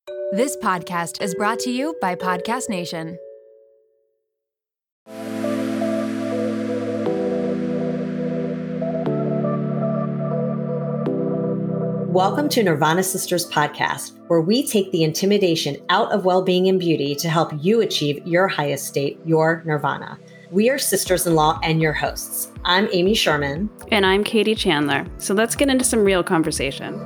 This podcast is brought to you by Podcast Nation. Welcome to Nirvana Sisters podcast, where we take the intimidation out of well-being and beauty to help you achieve your highest state, your nirvana. We are sisters-in-law and your hosts. I'm Amy Sherman. And I'm Katie Chandler. So let's get into some real conversation.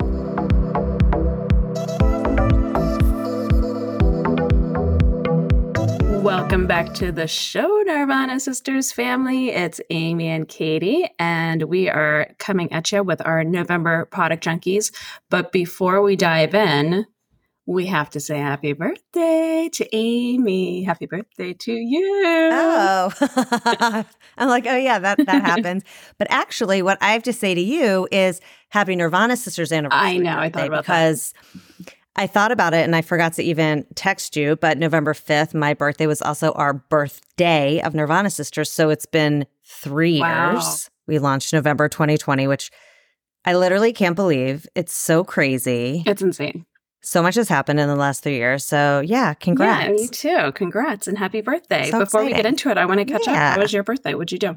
Welcome back to the show, Nirvana Sisters family. It's Amy and Katie, and we are coming at you with our November Product Junkies. But before we dive in, we have to say happy birthday to Amy. Happy birthday to you. Oh, I'm like, oh yeah, that happens. But actually, what I have to say to you is happy Nirvana Sisters anniversary. I know, I thought about because I thought about it and I forgot to even text you, but November 5th, my birthday was also our birthday of Nirvana Sisters. So it's been 3 years. We launched November 2020, which I literally can't believe. It's so crazy. It's insane. So much has happened in the last 3 years. So yeah, congrats. Yeah, me too. Congrats and happy birthday. So Before exciting. we get into it, I want to catch up. How was your birthday? What'd you do?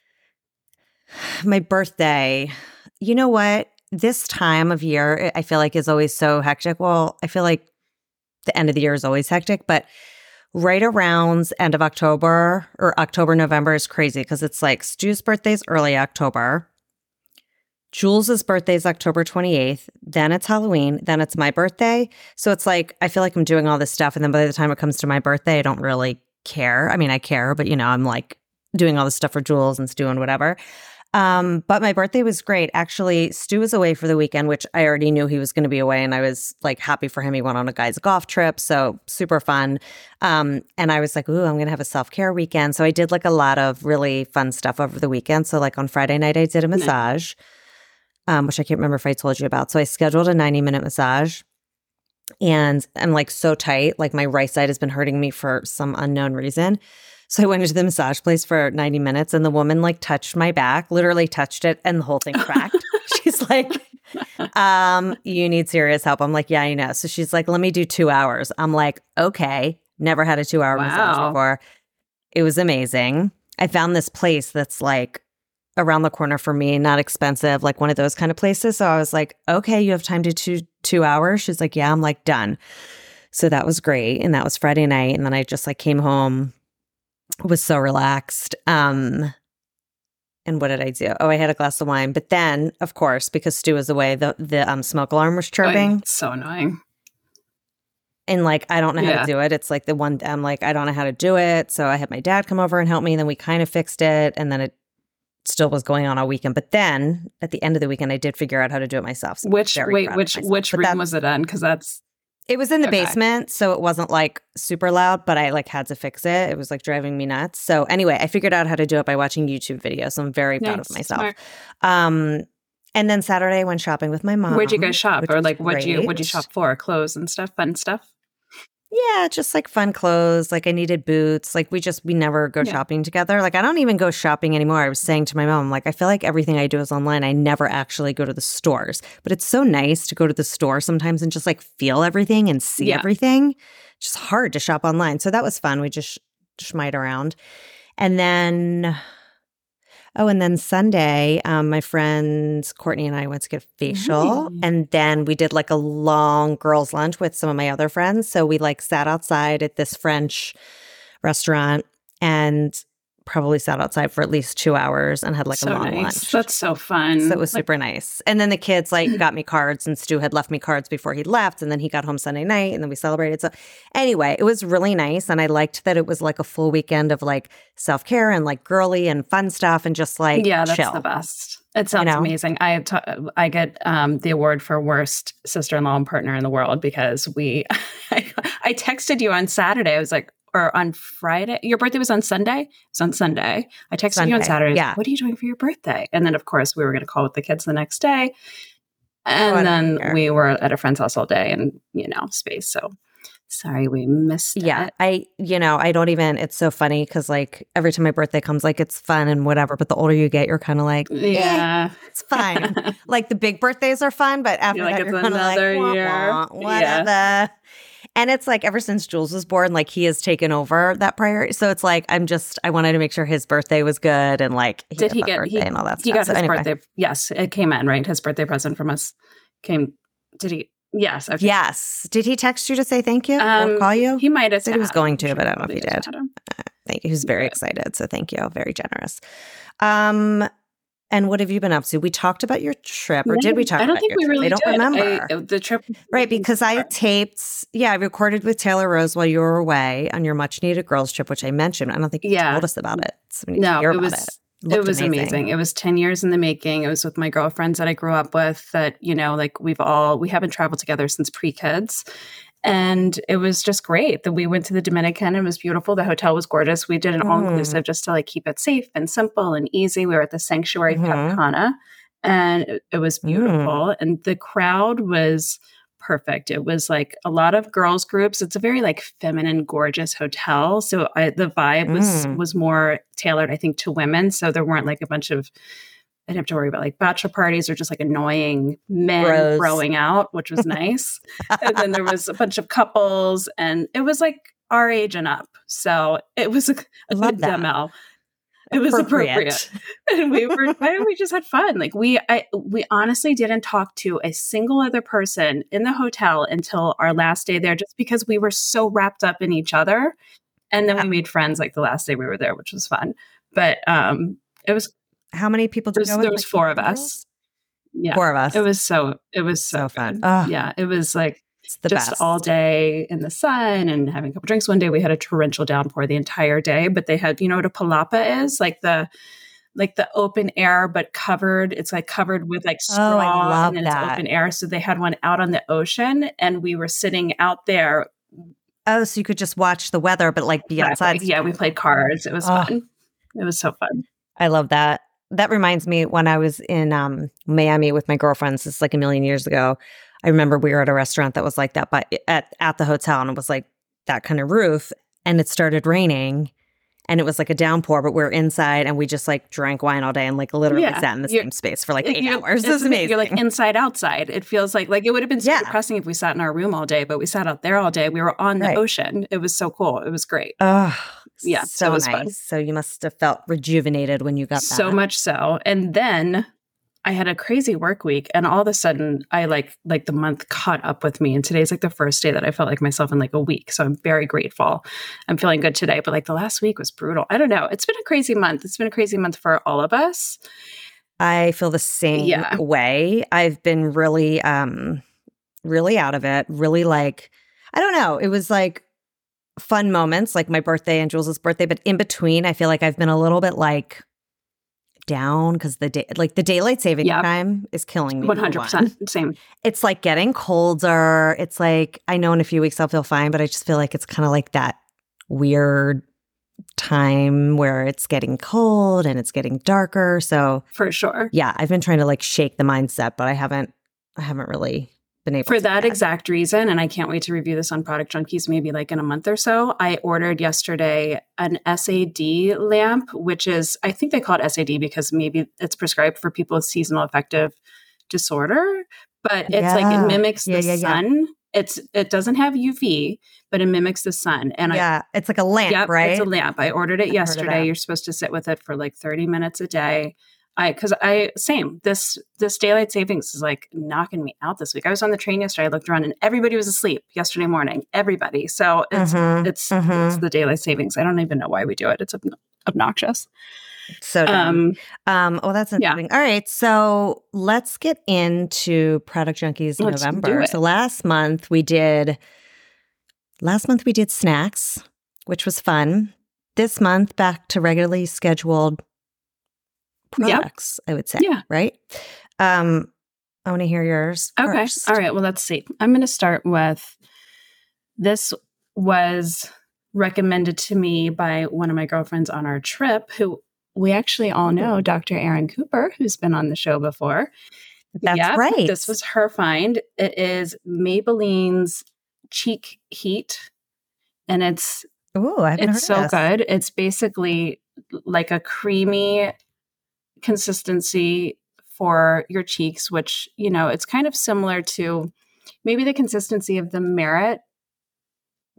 My birthday, you know what? This time of year, I feel like is always so hectic. Well, I feel like the end of the year is always hectic, but right around end of October or October, November is crazy because it's like Stu's birthday's early October. Jules' birthday is October 28th. Then it's Halloween. Then it's my birthday. So it's like, I feel like I'm doing all this stuff. And then by the time it comes to my birthday, I don't really care. I mean, I care, but I'm like doing all this stuff for Jules and Stu and whatever. But my birthday was great. Actually, Stu was away for the weekend, which I already knew he was going to be away. And I was like happy for him. He went on a guy's golf trip. So super fun. And I was like, ooh, I'm going to have a self-care weekend. So I did like a lot of really fun stuff over the weekend. So like on Friday night, I did a massage, which I can't remember if I told you about. So I scheduled a 90-minute massage and I'm like so tight. Like my right side has been hurting me for some unknown reason. So I went into the massage place for 90 minutes and the woman like touched my back, literally touched it and the whole thing cracked. She's like, you need serious help. I'm like, yeah, I know. So she's like, let me do 2 hours. I'm like, okay. Never had a 2-hour massage before. It was amazing. I found this place that's like around the corner for me, not expensive, like one of those kind of places. So I was like, okay, you have time to do 2 hours? She's like, yeah. I'm like, done. So that was great. And that was Friday night. And then I just like came home. Was so relaxed. And what did I do? Oh, I had a glass of wine. But then, of course, because Stu was away, the smoke alarm was chirping. It's so annoying. And like, I don't know how to do it. It's like the one, I'm like, I don't know how to do it. So I had my dad come over and help me. And then we kind of fixed it. And then it still was going on all weekend. But then at the end of the weekend, I did figure out how to do it myself. So Which room was it in? Because it was in the basement, so it wasn't like super loud, but I like had to fix it. It was like driving me nuts. So anyway, I figured out how to do it by watching YouTube videos. So I'm very proud of myself. And then Saturday I went shopping with my mom. Where'd you guys shop? Or like what'd you shop for? Clothes and stuff, fun stuff? Yeah, just like fun clothes. Like I needed boots. Like we never go shopping together. Like I don't even go shopping anymore. I was saying to my mom, like I feel like everything I do is online. I never actually go to the stores. But it's so nice to go to the store sometimes and just like feel everything and see everything. It's just hard to shop online. So that was fun. We just schmied around. And then Sunday, my friends Courtney and I went to get a facial. And then we did like a long girls' lunch with some of my other friends. So we like sat outside at this French restaurant and probably sat outside for at least 2 hours and had like a long lunch. That's so fun. So it was super nice. And then the kids like got me cards and Stu had left me cards before he left. And then he got home Sunday night and then we celebrated. So anyway, it was really nice. And I liked that it was like a full weekend of like self-care and like girly and fun stuff and just like that's chill. The best. It sounds amazing. I get the award for worst sister-in-law and partner in the world because I texted you on Saturday. I was like, or on Friday. Your birthday was on Sunday? It was on Sunday. I texted you on Saturday. Yeah. What are you doing for your birthday? And then, of course, we were going to call with the kids the next day. And then we were at a friend's house all day and, space. So sorry we missed it. Yeah. I don't even, it's so funny because like every time my birthday comes, like it's fun and whatever. But the older you get, you're kind of like, it's fine. Like the big birthdays are fun, but after that, you're kind of like, another year. Whatever. Yeah. And it's like ever since Jules was born, like he has taken over that priority. So it's like I wanted to make sure his birthday was good and like Did he get birthday and all that he stuff. got his birthday? Yes, it came in, right? His birthday present from us came. Did he? Yes. Okay. Yes. Did he text you to say thank you or call you? He might have said he was going to, but I don't know if he did. Thank you. He was very Yeah. excited. So thank you. Very generous. And what have you been up to? We talked about your trip, or did we talk about your trip? I don't think we really did. I don't remember. The trip. Right, because I taped, I recorded with Taylor Rose while you were away on your much needed girls trip, which I mentioned. I don't think you told us about it. So we need to hear about it. It was amazing. It was 10 years in the making. It was with my girlfriends that I grew up with that, like we haven't traveled together since pre-kids. And it was just great that we went to the Dominican. It was beautiful. The hotel was gorgeous. We did an all-inclusive just to like keep it safe and simple and easy. We were at the Sanctuary Cap Cana, and it was beautiful. And the crowd was perfect. It was like a lot of girls groups. It's a very like feminine, gorgeous hotel. So the vibe was more tailored, I think, to women. So there weren't like a bunch of, I didn't have to worry about like bachelor parties or just like annoying men throwing out, which was nice. And then there was a bunch of couples, and it was like our age and up. So it was a good demo. It was appropriate. And we just had fun. Like we honestly didn't talk to a single other person in the hotel until our last day there, just because we were so wrapped up in each other. And then we made friends like the last day we were there, which was fun. But it was. How many people did you go with? There was 4 of us. Yeah. 4 of us. It was so fun. Yeah. It was like just best. All day in the sun and having a couple drinks. One day we had a torrential downpour the entire day, but they had, what a palapa is? Like the open air, but covered. It's like covered with like straw and then it's open air. So they had one out on the ocean, and we were sitting out there. Oh, so you could just watch the weather, but like be outside. Yeah, we played cards. It was fun. It was so fun. I love that. That reminds me, when I was in Miami with my girlfriends, this is like a million years ago, I remember we were at a restaurant that was like that, but at the hotel, and it was like that kind of roof, and it started raining, and it was like a downpour, but we were inside, and we just like drank wine all day and like literally sat in the same space for like 8 hours. It was amazing. You're like inside outside. It feels like it would have been so depressing if we sat in our room all day, but we sat out there all day. We were on the ocean. It was so cool. It was great. Yeah, so nice. Fun. So you must have felt rejuvenated when you got that. So much so. And then I had a crazy work week, and all of a sudden I like the month caught up with me. And today's like the first day that I felt like myself in like a week. So I'm very grateful. I'm feeling good today. But like the last week was brutal. I don't know. It's been a crazy month. It's been a crazy month for all of us. I feel the same way. I've been really, really out of it. Really like, I don't know. It was like fun moments, like my birthday and Jules' birthday. But in between, I feel like I've been a little bit like down because the daylight saving time is killing me. 100%. Same. It's like getting colder. It's like, I know in a few weeks I'll feel fine, but I just feel like it's kind of like that weird time where it's getting cold and it's getting darker. So for sure. Yeah. I've been trying to like shake the mindset, but I haven't really been able for to that exact reason. And I can't wait to review this on Product Junkies, maybe like in a month or so. I ordered yesterday an SAD lamp, which is, I think they call it SAD because maybe it's prescribed for people with seasonal affective disorder, but it's like, it mimics the sun. It doesn't have UV, but it mimics the sun. And it's like a lamp, right? It's a lamp. I ordered it yesterday. You're supposed to sit with it for like 30 minutes a day. This daylight savings is like knocking me out this week. I was on the train yesterday. I looked around and everybody was asleep yesterday morning. Everybody. So it's the daylight savings. I don't even know why we do it. It's obnoxious. So dumb. That's interesting. All right. So let's get into Product Junkies November. So last month we did snacks, which was fun. This month back to regularly scheduled products, I would say. Yeah. Right? I want to hear yours first. All right. Well, let's see. I'm going to start with, this was recommended to me by one of my girlfriends on our trip, who we actually all know, Dr. Erin Cooper, who's been on the show before. That's right. This was her find. It is Maybelline's Cheek Heat. And it's so good. It's basically like a creamy consistency for your cheeks, which, it's kind of similar to maybe the consistency of the Merit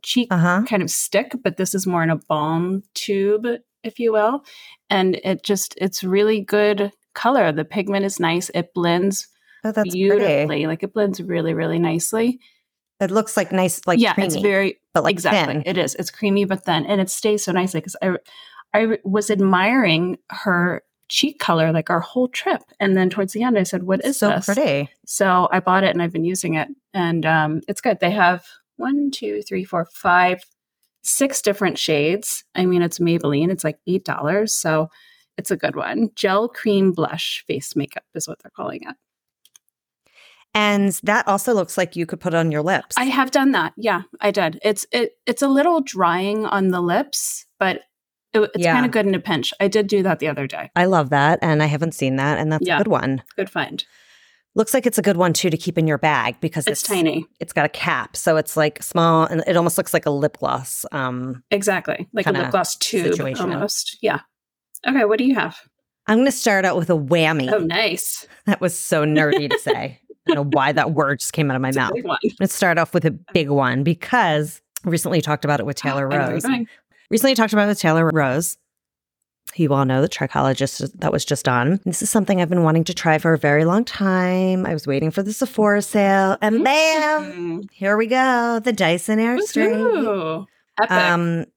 cheek kind of stick, but this is more in a balm tube, if you will. And it's really good color. The pigment is nice. It blends beautifully. Pretty. Like it blends really, really nicely. It looks like nice, like creamy, it's very, but like exactly. thin. It is. It's creamy, but thin. And it stays so nicely because I was admiring her cheek color like our whole trip. And then towards the end, I said, what is this? So pretty. So I bought it and I've been using it. And it's good. They have 1, 2, 3, 4, 5, 6 different shades. I mean, it's Maybelline. It's like $8. So it's a good one. Gel cream blush face makeup is what they're calling it. And that also looks like you could put on your lips. I have done that. Yeah, I did. It's a little drying on the lips, but it's kind of good in a pinch. I did do that the other day. I love that. And I haven't seen that. And that's a good one. Good find. Looks like it's a good one too to keep in your bag because it's tiny. It's got a cap. So it's like small and it almost looks like a lip gloss. Exactly. Like a lip gloss tube situation. Almost. Yeah. Okay. What do you have? I'm going to start out with a whammy. Oh, nice. That was so nerdy to say. I don't know why that word just came out of my mouth. Let's start off with a big one because I recently talked about it with Taylor Rose. Recently talked about it with Taylor Rose. You all know the trichologist that was just on. This is something I've been wanting to try for a very long time. I was waiting for the Sephora sale and bam, here we go. The Dyson Airstream. Epic.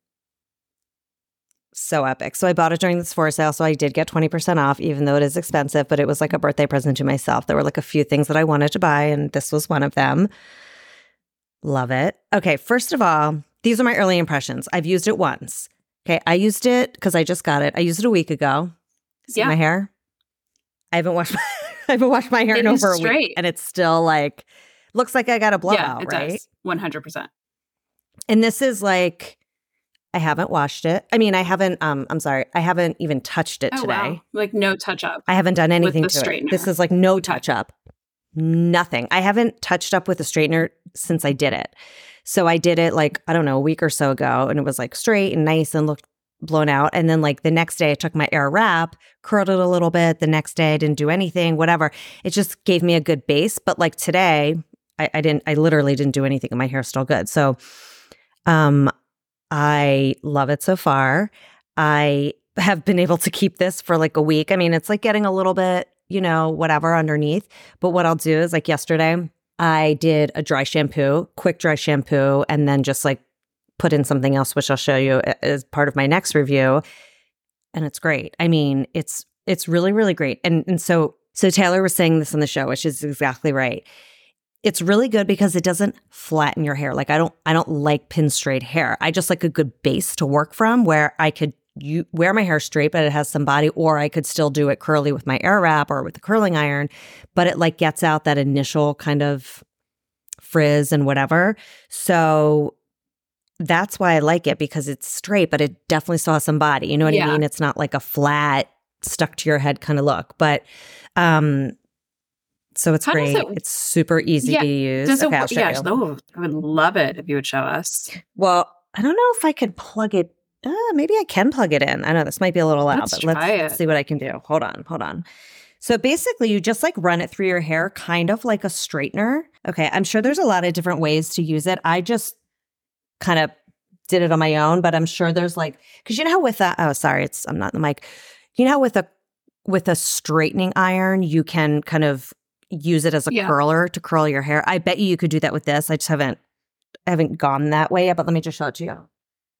So epic. So I bought it during the Sephora sale. So I did get 20% off, even though it is expensive, but it was like a birthday present to myself. There were like a few things that I wanted to buy, and this was one of them. Love it. Okay, first of all, these are my early impressions. I've used it once. Okay, I used it because I just got it. I used it a week ago. See my hair? I haven't washed my hair in over a week, and it's still like, looks like I got a blowout, right? Does. 100%. And this is like, I haven't washed it. I mean, I haven't, I'm sorry, I haven't even touched it today. Wow. Like no touch up. I haven't done anything with the to it. This is like no touch up. Nothing. I haven't touched up with a straightener since I did it. So I did it like, I don't know, a week or so ago, and it was like straight and nice and looked blown out. And then like the next day I took my Air Wrap, curled it a little bit. The next day I didn't do anything, whatever. It just gave me a good base. But like today, I literally didn't do anything and my hair's still good. So, I love it so far. I have been able to keep this for like a week. I mean, it's like getting a little bit, whatever underneath. But what I'll do is like yesterday, I did a dry shampoo, quick dry shampoo, and then just like put in something else, which I'll show you as part of my next review. And it's great. I mean, it's really, really great. And so Taylor was saying this on the show, which is exactly right. It's really good because it doesn't flatten your hair. Like I don't like pin straight hair. I just like a good base to work from where I could wear my hair straight, but it has some body, or I could still do it curly with my Air Wrap or with the curling iron, but it like gets out that initial kind of frizz and whatever. So that's why I like it, because it's straight, but it definitely still has some body. You know what I mean? It's not like a flat, stuck to your head kind of look. But so it's great. It's super easy to use. Okay, I'll show you. I would love it if you would show us. Well, I don't know if I could plug it. Maybe I can plug it in. I know this might be a little loud, but let's see what I can do. Hold on. So basically, you just like run it through your hair, kind of like a straightener. Okay, I'm sure there's a lot of different ways to use it. I just kind of did it on my own, but I'm sure there's like, because you know how with that, I'm not in the mic. You know how with a straightening iron, you can kind of use it as a curler to curl your hair. I bet you could do that with this. I just haven't gone that way yet, but let me just show it to you.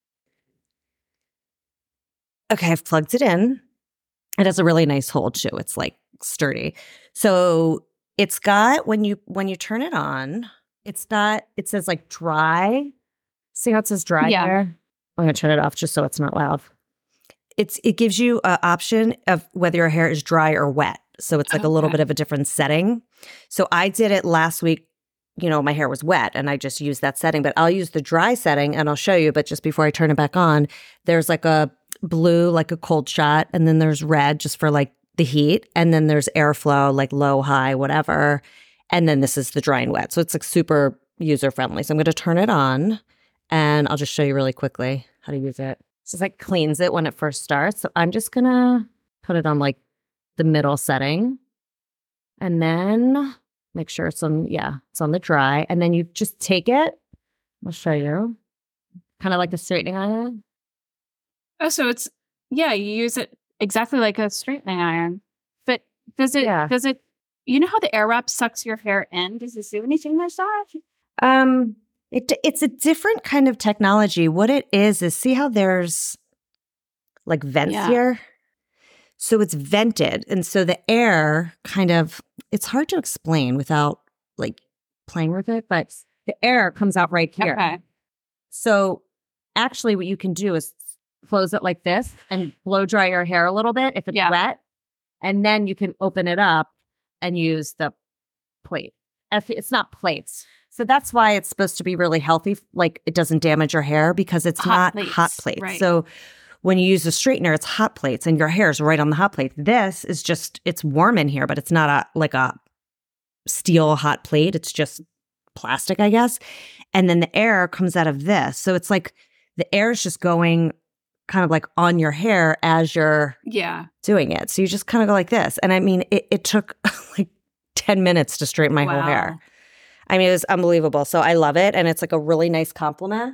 Okay, I've plugged it in. It has a really nice hold too. It's like sturdy. So it's got, when you turn it on, it says like dry. See how it says dry there? I'm going to turn it off just so it's not loud. It gives you an option of whether your hair is dry or wet. So it's like a little bit of a different setting. So I did it last week. My hair was wet and I just used that setting, but I'll use the dry setting and I'll show you. But just before I turn it back on, there's like a blue, like a cold shot. And then there's red just for like the heat. And then there's airflow, like low, high, whatever. And then this is the dry and wet. So it's like super user friendly. So I'm going to turn it on and I'll just show you really quickly how to use it. So it's like cleans it when it first starts. So I'm just going to put it on like the middle setting and then make sure it's on the dry. And then you just take it. I'll show you. kind of like a straightening iron. Oh, so it's, you use it exactly like a straightening iron. But does it, you know how the air wrap sucks your hair in? Does it do anything like that? It's a different kind of technology. What it is see how there's like vents here? So it's vented. And so the air kind of, it's hard to explain without like playing with it, but the air comes out right here. Okay. So actually what you can do is close it like this and blow dry your hair a little bit if it's wet. And then you can open it up and use the plate. It's not plates. So that's why it's supposed to be really healthy. Like it doesn't damage your hair because it's not hot plates. Right. So when you use a straightener, it's hot plates and your hair is right on the hot plate. This is just, it's warm in here, but it's not like a steel hot plate. It's just plastic, I guess. And then the air comes out of this. So it's like the air is just going kind of like on your hair as you're doing it. So you just kind of go like this. And I mean, it took like 10 minutes to straighten my whole hair. I mean, it was unbelievable. So I love it. And it's like a really nice compliment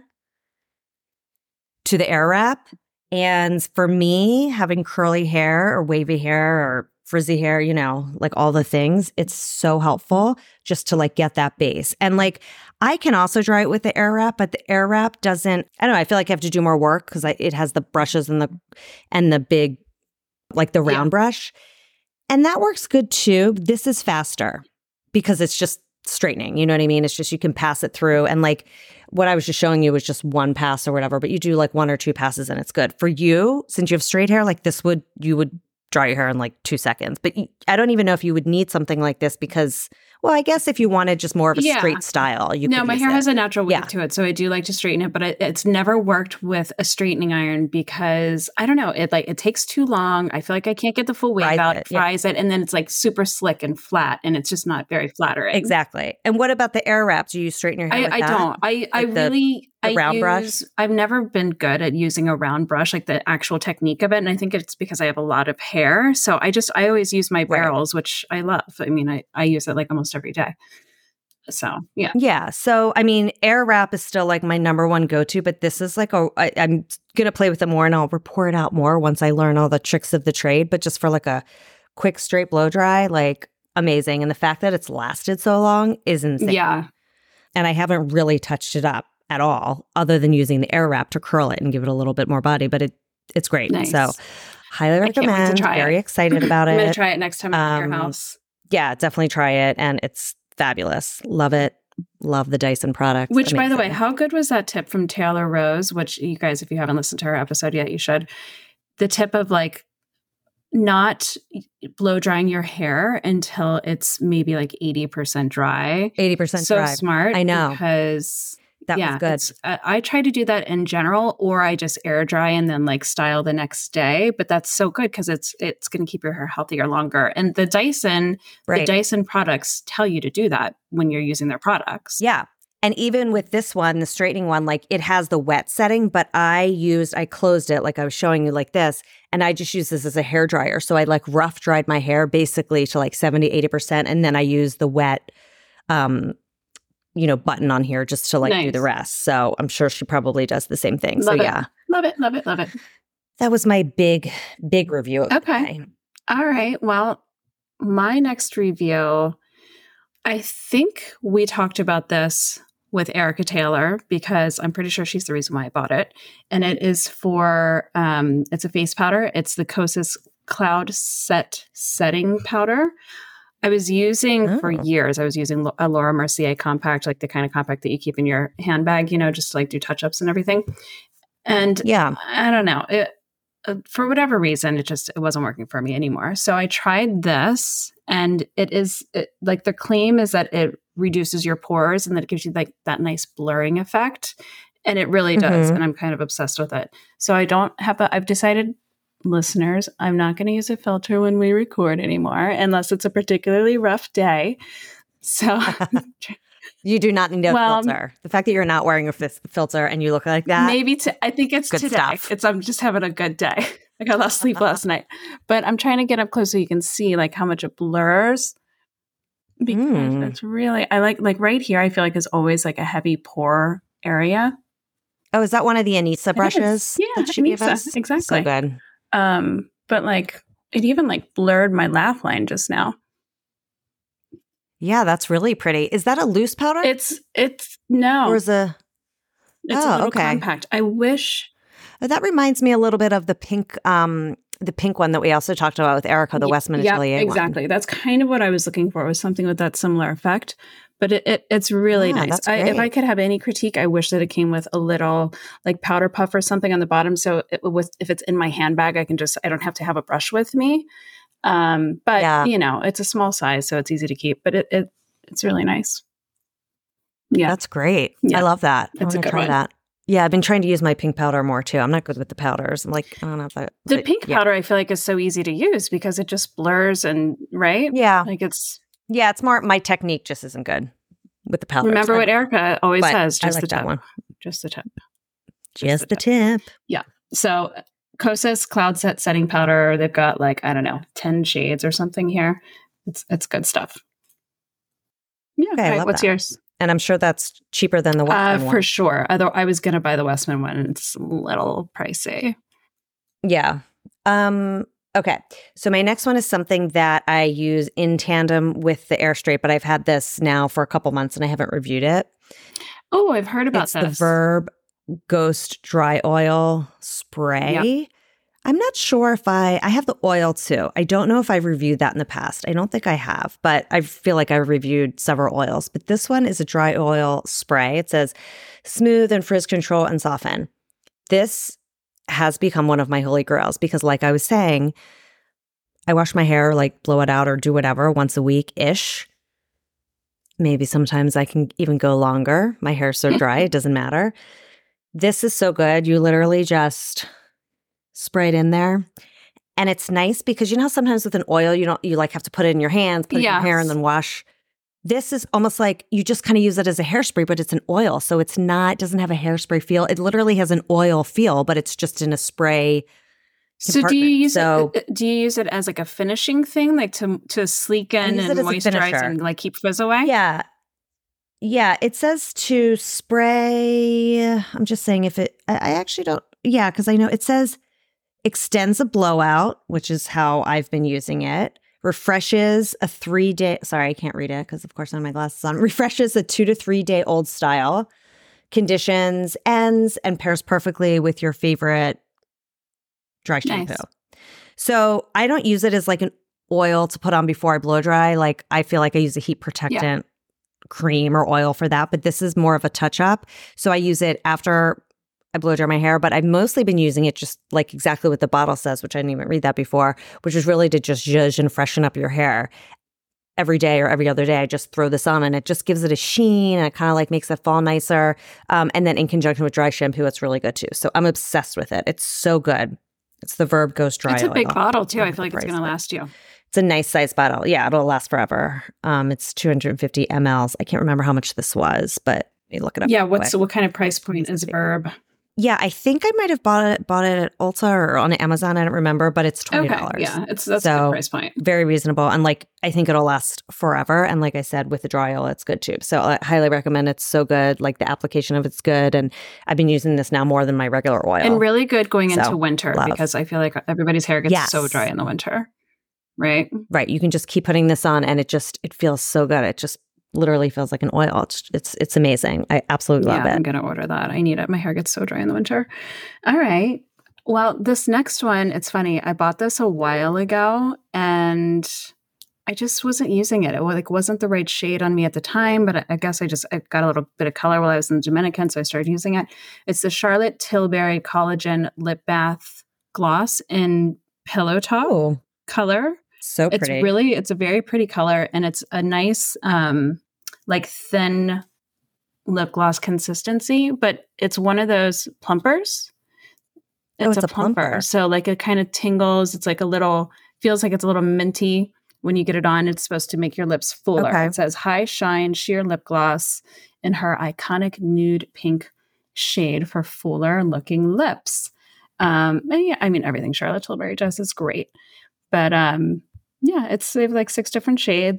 to the air wrap. And for me, having curly hair or wavy hair or frizzy hair, you know, like all the things, it's so helpful just to like get that base. And like, I can also dry it with the air wrap, but the air wrap doesn't, I don't know, I feel like I have to do more work because it has the brushes and the big, like the round brush. And that works good too. This is faster because it's just straightening. You know what I mean? It's just, you can pass it through. And like what I was just showing you was just one pass or whatever, but you do like 1 or 2 passes and it's good. For you, since you have straight hair, like this you would dry your hair in like 2 seconds. But I don't even know if you would need something like this because, well, I guess if you wanted just more of a straight style, you could. No, my hair has a natural wave to it, so I do like to straighten it. But it's never worked with a straightening iron because I don't know. It takes too long. I feel like I can't get the full wave out. It fries it, and then it's like super slick and flat, and it's just not very flattering. Exactly. And what about the air wrap? Do you straighten your hair? I don't. I round brush? I've never been good at using a round brush, like the actual technique of it. And I think it's because I have a lot of hair. So I always use my barrels, which I love. I mean, I use it like almost every day. So, yeah. Yeah. So, I mean, air wrap is still like my number one go-to, but this is like I'm going to play with it more and I'll report out more once I learn all the tricks of the trade. But just for like a quick straight blow dry, like amazing. And the fact that it's lasted so long is insane. Yeah. And I haven't really touched it up at all, other than using the air wrap to curl it and give it a little bit more body. But it's great. Nice. So highly recommend. Very excited about it. I'm going to try it next time I'm at your house. Yeah, definitely try it. And it's fabulous. Love it. Love the Dyson product. Which, amazing. By the way, how good was that tip from Taylor Rose? Which you guys, if you haven't listened to her episode yet, you should. The tip of like not blow drying your hair until it's maybe like 80% dry. 80% dry. So smart. I know. Because that was good. I try to do that in general, or I just air dry and then like style the next day. But that's so good because it's going to keep your hair healthier longer. And the Dyson products tell you to do that when you're using their products. Yeah. And even with this one, the straightening one, like it has the wet setting, but I closed it like I was showing you like this, and I just use this as a hair dryer. So I like rough dried my hair basically to like 70, 80%. And then I use the wet, button on here just to like do the rest. So I'm sure she probably does the same thing. Love it. Yeah. Love it. Love it. Love it. That was my big review of okay. All right. Well, my next review, I think we talked about this with Erica Taylor because I'm pretty sure she's the reason why I bought it. And it is for, it's a face powder. It's the Kosas Cloud Setting Powder. I was using for years, I was using a Laura Mercier compact, like the kind of compact that you keep in your handbag, just to like do touch-ups and everything. And I don't know, for whatever reason, it wasn't working for me anymore. So I tried this, and like the claim is that it reduces your pores and that it gives you like that nice blurring effect. And it really does. And I'm kind of obsessed with it. So I've decided, listeners, I'm not going to use a filter when we record anymore unless it's a particularly rough day. So you do not need a filter. The fact that you're not wearing a filter and you look like that. Maybe I think it's good today. Stuff. I'm just having a good day. I got lost sleep last night, but I'm trying to get up close so you can see like how much it blurs. Because it's really, I like right here, I feel like is always like a heavy pore area. Oh, is that one of the Anissa brushes? Yeah, that she gave us? Exactly. So good. But like it even like blurred my laugh line just now. Yeah, that's really pretty. Is that a loose powder? It's no. Or is a It's a little compact. I wish that reminds me a little bit of the pink one that we also talked about with Erica, the Westman Atelier exactly. one. That's kind of what I was looking for, was something with that similar effect. But it's really nice. If I could have any critique, I wish that it came with a little like powder puff or something on the bottom. So if it's in my handbag, I don't have to have a brush with me. But you know, it's a small size, so it's easy to keep, but it's really nice. Yeah. That's great. Yeah. I love that. It's a good try one. that. Yeah, I've been trying to use my pink powder more too. I'm not good with the powders. I'm like, I don't know if I... The pink powder, I feel like, is so easy to use because it just blurs and, right? Yeah. Like it's... Yeah, it's more, my technique just isn't good with the powders. Remember what Erica always says, just I like the tip. that one. Just the tip. Just the tip. Yeah. So Kosas Cloud Set Setting Powder, they've got like, I don't know, 10 shades or something here. It's good stuff. Yeah. Okay, What's yours? And I'm sure that's cheaper than the Westman one. For sure. Although I was going to buy the Westman one, and it's a little pricey. Yeah. Okay. So my next one is something that I use in tandem with the Airstrait, but I've had this now for a couple months and I haven't reviewed it. Oh, I've heard about this. It's the Verb Ghost Dry Oil Spray. Yep. I'm not sure if I have the oil too. I don't know if I've reviewed that in the past. I don't think I have, but I feel like I've reviewed several oils. But this one is a dry oil spray. It says smooth and frizz control and soften. This has become one of my holy grails because, like I was saying, I wash my hair, like blow it out or do whatever once a week-ish. Maybe sometimes I can even go longer. My hair's so dry, it doesn't matter. This is so good. You literally just spray it in there. And it's nice because you know how sometimes with an oil, you like have to put it in your hands, put it in your hair and then wash. This is almost like you just kind of use it as a hairspray, but it's an oil. So it doesn't have a hairspray feel. It literally has an oil feel, but it's just in a spray. So do you use it as like a finishing thing, like to sleeken and moisturize and like keep frizz away? Yeah. Yeah. It says to spray. I'm just saying I actually don't. Yeah. Because I know it says extends a blowout, which is how I've been using it. Refreshes a 3-day, sorry, I can't read it because of course I have my glasses on. Refreshes a 2 to 3 day old style. Conditions, ends, and pairs perfectly with your favorite dry shampoo. Nice. So I don't use it as like an oil to put on before I blow dry. Like I feel like I use a heat protectant cream or oil for that, but this is more of a touch up. So I use it after I blow dry my hair, but I've mostly been using it just like exactly what the bottle says, which I didn't even read that before, which is really to just zhuzh and freshen up your hair. Every day or every other day, I just throw this on and it just gives it a sheen and it kind of like makes it fall nicer. And then in conjunction with dry shampoo, it's really good too. So I'm obsessed with it. It's so good. It's the Verb Ghost Dry Oil. It's a big bottle too. I feel like it's going to last you. It's a nice size bottle. Yeah, it'll last forever. It's 250 mLs. I can't remember how much this was, but you look it up. Yeah, what kind of price point is Verb? Yeah, I think I might have bought it at Ulta or on Amazon. I don't remember, but it's $20. Okay, yeah, that's a good price point. Very reasonable. And like, I think it'll last forever. And like I said, with the dry oil, it's good too. So I highly recommend. It's so good. Like the application of it's good. And I've been using this now more than my regular oil. And really good going into winter because I feel like everybody's hair gets so dry in the winter. Right? Right. You can just keep putting this on and it feels so good. It just literally feels like an oil. It's amazing. I absolutely love it. I'm going to order that. I need it. My hair gets so dry in the winter. All right. Well, this next one, it's funny. I bought this a while ago and I just wasn't using it. It wasn't the right shade on me at the time, but I guess I got a little bit of color while I was in the Dominican, so I started using it. It's the Charlotte Tilbury Collagen Lip Bath Gloss in Pillow Top color. So pretty. It's a very pretty color and it's a nice like thin lip gloss consistency, but it's one it's a plumper. So like it kind of tingles. It's like feels like it's a little minty when you get it on. It's supposed to make your lips fuller. Okay. It says high shine sheer lip gloss in her iconic nude pink shade for fuller looking lips. And yeah, I mean, everything Charlotte Tilbury does is great, but they have like 6 different shades.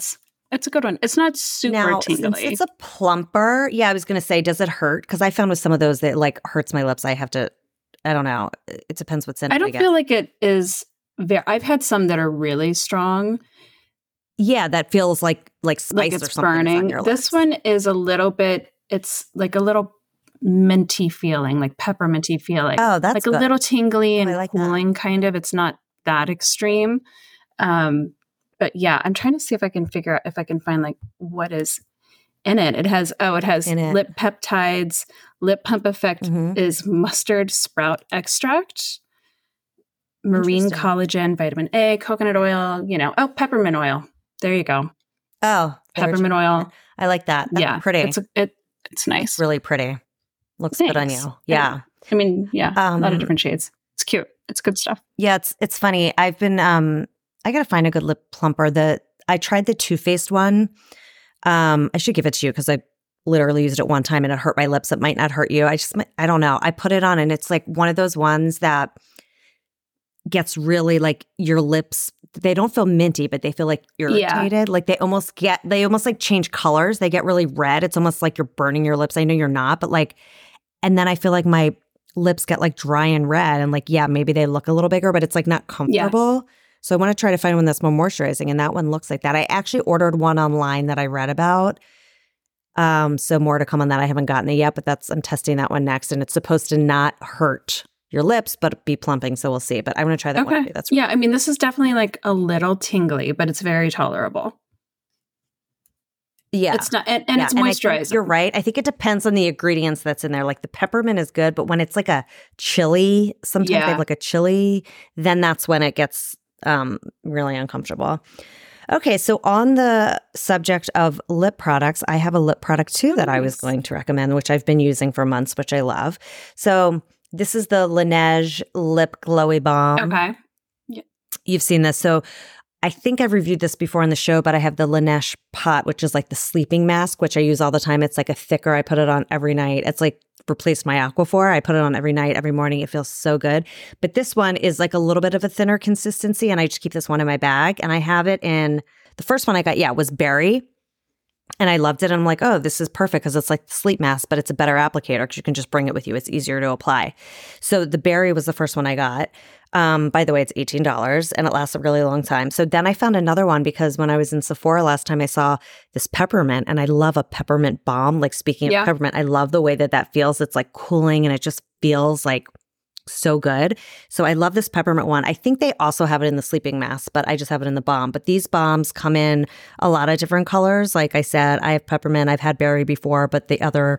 It's a good one. It's not super Now, tingly. since it's a plumper, yeah, I was going to say, does it hurt? Because I found with some of those that like hurts my lips. I have to, I don't know. It depends what's in it. I don't feel like it is very, I've had some that are really strong. Yeah, that feels like spice Like or it's something is on burning. your This lips. one is a little bit, it's like a little minty feeling, like pepperminty feeling. Oh, that's like good. a little tingly and I like that. cooling kind of. It's not that extreme. But yeah, I'm trying to see if I can figure out if I can find like what is in it. It has In it. lip peptides. Lip pump effect Mhm. is mustard sprout extract, marine Interesting. collagen, vitamin A, coconut oil, peppermint oil. There you go. Oh, Peppermint oil. I like that. That's Yeah. pretty. It's nice. It's really pretty. Looks good on Thanks. you. Yeah. I mean, yeah, a lot of Um, different shades. It's cute. It's good stuff. Yeah, it's funny. I've been I gotta find a good lip plumper. I tried the Too Faced one. I should give it to you because I literally used it one time and it hurt my lips. It might not hurt you. I don't know. I put it on and it's like one of those ones that gets really like your lips. They don't feel minty, but they feel like irritated. Like they almost like change colors. They get really red. It's almost like you're burning your lips. I know you're not, but like, and then I feel like my lips get like dry and red and like, yeah, maybe they look a little bigger, but it's like not comfortable. So I want to try to find one that's more moisturizing, and that one looks like that. I actually ordered one online that I read about. So more to come on that. I haven't gotten it yet, but I'm testing that one next, and it's supposed to not hurt your lips, but be plumping. So we'll see. But I'm going to try that one. That's yeah. I mean, this is definitely like a little tingly, but it's very tolerable. Yeah, it's not, and it's moisturizing. You're right. I think it depends on the ingredients that's in there. Like the peppermint is good, but when it's like a chili, sometimes they have like a chili, then that's when it gets really uncomfortable. Okay, so on the subject of lip products, I have a lip product too that I was going to recommend, which I've been using for months, which I love. So this is the Laneige Lip Glowy Balm. Okay. Yeah. You've seen this. So I think I've reviewed this before on the show, but I have the Laneige Pot, which is like the sleeping mask, which I use all the time. It's like a thicker. I put it on every night. It's like replaced my Aquaphor. I put it on every night, every morning. It feels so good. But this one is like a little bit of a thinner consistency, and I just keep this one in my bag. And I have it in the first one I got, was berry. And I loved it. And I'm like, oh, this is perfect because it's like the sleep mask, but it's a better applicator because you can just bring it with you. It's easier to apply. So the berry was the first one I got. By the way, it's $18 and it lasts a really long time. So then I found another one because when I was in Sephora last time, I saw this peppermint, and I love a peppermint balm. Like speaking of peppermint, I love the way that feels. It's like cooling and it just feels like so good. So I love this peppermint one. I think they also have it in the sleeping mask, but I just have it in the balm. But these balms come in a lot of different colors. Like I said, I have peppermint. I've had berry before, but the other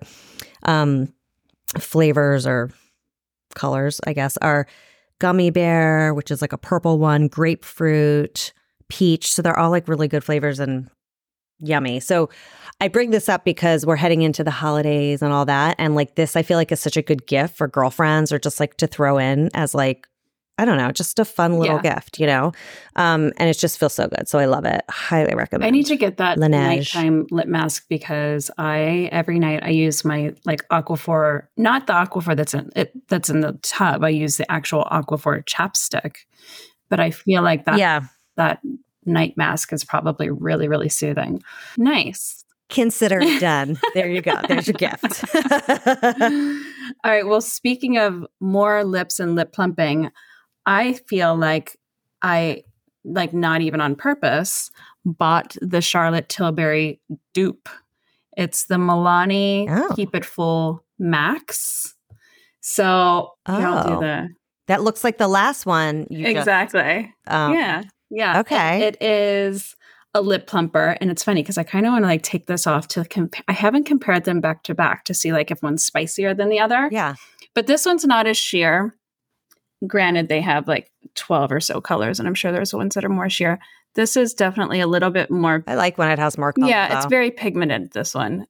flavors or colors, I guess, are gummy bear, which is like a purple one, grapefruit, peach. So they're all like really good flavors and yummy. So I bring this up because we're heading into the holidays and all that. And like this, I feel like is such a good gift for girlfriends or just like to throw in as like, I don't know, just a fun little gift, and it just feels so good. So I love it. Highly recommend. I need to get that Laneige nighttime lip mask because every night I use my like Aquaphor, not the Aquaphor that's in the tub. I use the actual Aquaphor chapstick, but I feel like that night mask is probably really, really soothing. Nice. Consider it done. There you go. There's your gift. All right. Well, speaking of more lips and lip plumping, I feel like I, like not even on purpose, bought the Charlotte Tilbury dupe. It's the Milani Keep It Full Max. So I'll do that looks like the last one. Exactly. Yeah. Okay. It is a lip plumper, and it's funny because I kind of want to like take this off to compare. I haven't compared them back to back to see like if one's spicier than the other. Yeah. But this one's not as sheer. Granted, they have like 12 or so colors, and I'm sure there's ones that are more sheer. This is definitely a little bit more. I like when it has more color. Yeah, it's very pigmented, this one.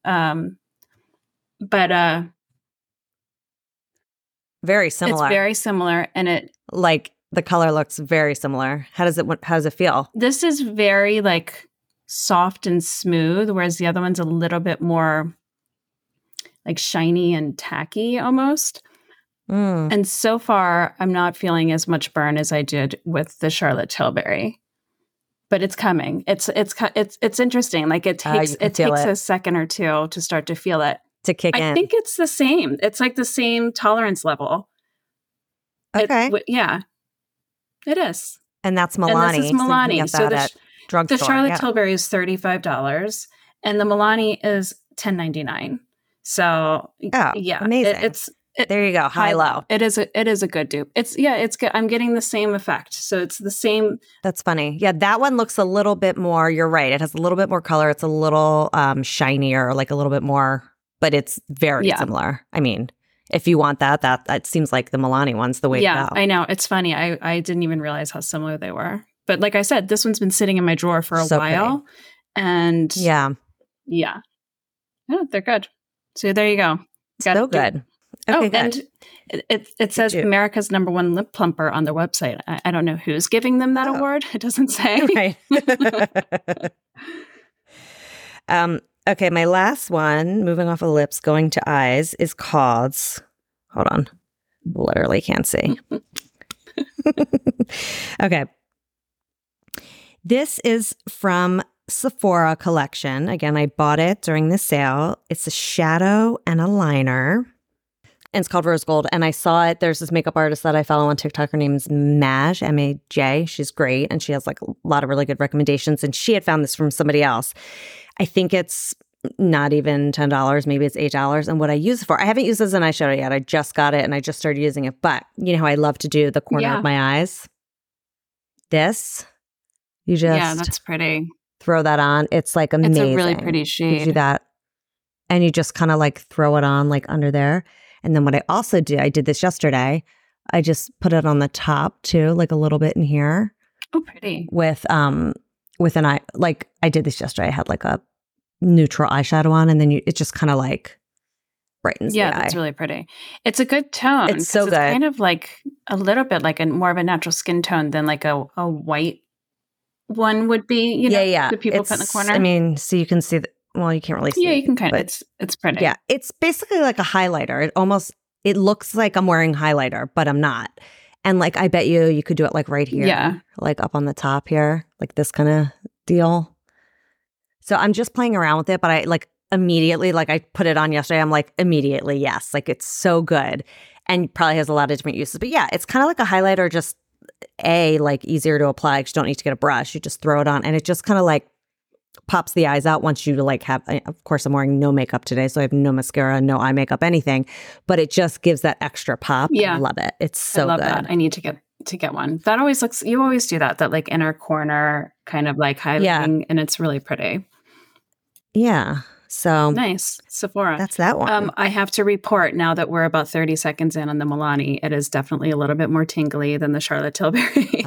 But very similar. It's very similar, and it like the color looks very similar. How does it feel? This is very like soft and smooth, whereas the other one's a little bit more like shiny and tacky almost. And so far, I'm not feeling as much burn as I did with the Charlotte Tilbury. but it's coming. It's interesting. Like it takes a second or two to start to feel it. To kick in. I think it's the same. It's like the same tolerance level. Okay. Yeah, it is. And that's Milani. And this is Milani. So the Charlotte Tilbury is $35 and the Milani is $10.99. So yeah, amazing. There you go. High low. It is a good dupe. It's good. I'm getting the same effect. So it's the same. That's funny. Yeah, that one looks a little bit more, you're right. It has a little bit more color. It's a little shinier, like a little bit more, but it's very similar. I mean, if you want that seems like the Milani one's the way to go. Yeah, I know. It's funny. I didn't even realize how similar they were. But like I said, this one's been sitting in my drawer for a while. Pretty. And yeah, they're good. So there you go. So good. Okay, good. And it says America's #1 lip plumper on their website. I don't know who's giving them that award. It doesn't say. Right. Okay, my last one, moving off of lips, going to eyes, is called, hold on, literally can't see. Okay. This is from Sephora collection. Again, I bought it during the sale. It's a shadow and a liner. And it's called Rose Gold. And I saw it. There's this makeup artist that I follow on TikTok. Her name's Maj, M-A-J. She's great. And she has like a lot of really good recommendations. And she had found this from somebody else. I think it's not even $10. Maybe it's $8. And what I use it for, I haven't used it as an eyeshadow yet. I just got it and I just started using it. But you know how I love to do the corner of my eyes? This, you just that's pretty. Throw that on. It's like amazing. It's a really pretty shade. You do that. And you just kind of like throw it on like under there. And then what I also do, I did this yesterday. I just put it on the top too, like a little bit in here. Oh, pretty. With an eye, like I did this yesterday. I had like a neutral eyeshadow on, and then it just kind of like brightens the eye. Yeah, that's really pretty. It's a good tone. It's so good. It's kind of like a little bit like more of a natural skin tone than like a white one would be. You know, the people put in the corner. I mean, so you can see that. Well, you can't really see. Yeah, you can kind of. It's pretty. Yeah, it's basically like a highlighter. It looks like I'm wearing highlighter, but I'm not. And like, I bet you could do it like right here, like up on the top here, like this kind of deal. So I'm just playing around with it, but I like immediately, like I put it on yesterday. I'm like immediately, yes, like it's so good, and probably has a lot of different uses. But yeah, it's kind of like a highlighter, just like easier to apply because you don't need to get a brush. You just throw it on, and it just kind of like pops the eyes out once you like have, of course I'm wearing no makeup today, so I have no mascara, no eye makeup, anything, but it just gives that extra pop. Yeah. I love it. It's so good. I love that. I need to get one. That always looks, you always do that like inner corner kind of like highlighting, and it's really pretty. Yeah. So nice. Sephora. That's that one. I have to report now that we're about 30 seconds in on the Milani. It is definitely a little bit more tingly than the Charlotte Tilbury.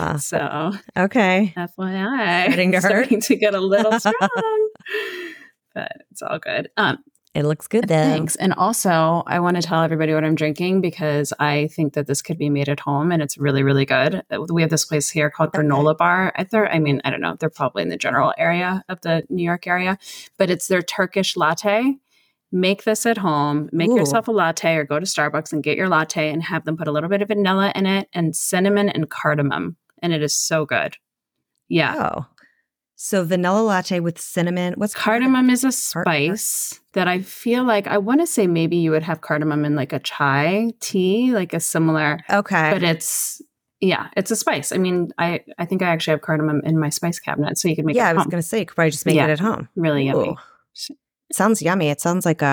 So okay. FYI. Starting to get a little strong. But it's all good. It looks good then. Thanks. And also, I want to tell everybody what I'm drinking because I think that this could be made at home and it's really, really good. We have this place here called Granola Bar. I don't know. They're probably in the general area of the New York area, but it's their Turkish latte. Make this at home. Make yourself a latte or go to Starbucks and get your latte and have them put a little bit of vanilla in it and cinnamon and cardamom. And it is so good. Yeah. Oh. So vanilla latte with cinnamon. What's cardamom? Is a spice that I feel like I want to say maybe you would have cardamom in like a chai tea, like a similar. Okay. But it's a spice. I mean, I think I actually have cardamom in my spice cabinet, so you can make it at home. Yeah, I was going to say you could probably just make it at home. Really yummy. Sounds yummy. It sounds like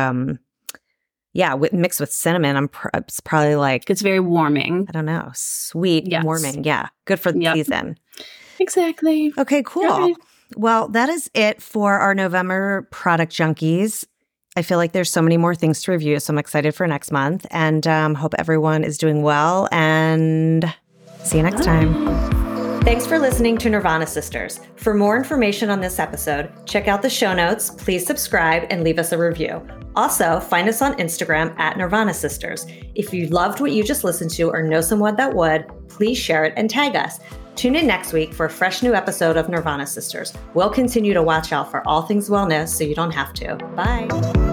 mixed with cinnamon. It's probably like it's very warming. I don't know, sweet, warming. Yeah, good for the season. Exactly. Okay, cool. Right. Well, that is it for our November Product Junkies. I feel like there's so many more things to review, so I'm excited for next month, and hope everyone is doing well, and see you next time. Thanks for listening to Nirvana Sisters. For more information on this episode, check out the show notes, please subscribe, and leave us a review. Also, find us on Instagram at Nirvana Sisters. If you loved what you just listened to or know someone that would, please share it and tag us. Tune in next week for a fresh new episode of Nirvana Sisters. We'll continue to watch out for all things wellness so you don't have to. Bye.